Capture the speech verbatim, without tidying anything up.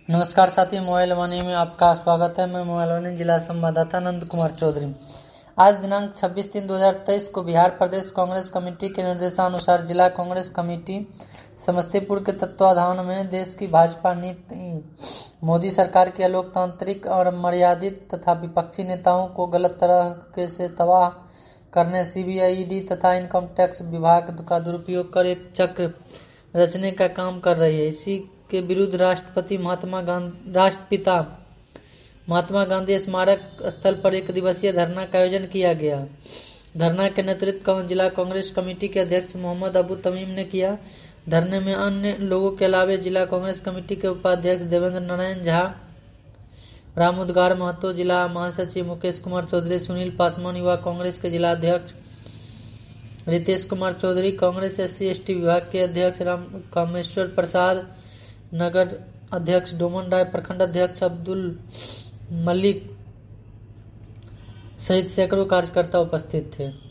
नमस्कार साथी, मोबाइल वाणी में आपका स्वागत है। मैं मोबाइल वाणी जिला संवाददाता नंद कुमार चौधरी। आज दिनांक छब्बीस तीन दो हजार तेईस को बिहार प्रदेश कांग्रेस कमेटी के निर्देशानुसार जिला कांग्रेस कमेटी समस्तीपुर के तत्वाधान में देश की भाजपा नीति, मोदी सरकार के अलोकतांत्रिक और मर्यादित तथा विपक्षी नेताओं को गलत तरह से तबाह करने सीबीआई, ईडी तथा इनकम टैक्स विभाग का दुरुपयोग कर एक चक्र रचने का काम कर रही है। इसी के विरुद्ध राष्ट्रपति महात्मा गांधी राष्ट्रपिता महात्मा गांधी स्मारक स्थल पर एक दिवसीय धरना का आयोजन किया गया। धरना के नेतृत्व जिला कांग्रेस कमेटी के अध्यक्ष मोहम्मद अबू तमीम ने किया। धरने में अन्य लोगों के अलावा जिला कांग्रेस कमेटी के उपाध्यक्ष देवेंद्र नारायण झा, राम उद्गार महतो, जिला महासचिव मुकेश कुमार चौधरी, सुनील पासवान, युवा कांग्रेस के जिला अध्यक्ष Ritesh Kumar Chaudhary, Congress S C S T विभाग के अध्यक्ष राम कामेश्वर प्रसाद, नगर अध्यक्ष डोमन राय, प्रखंड अध्यक्ष अब्दुल मलिक सहित सैकड़ों कार्यकर्ता उपस्थित थे।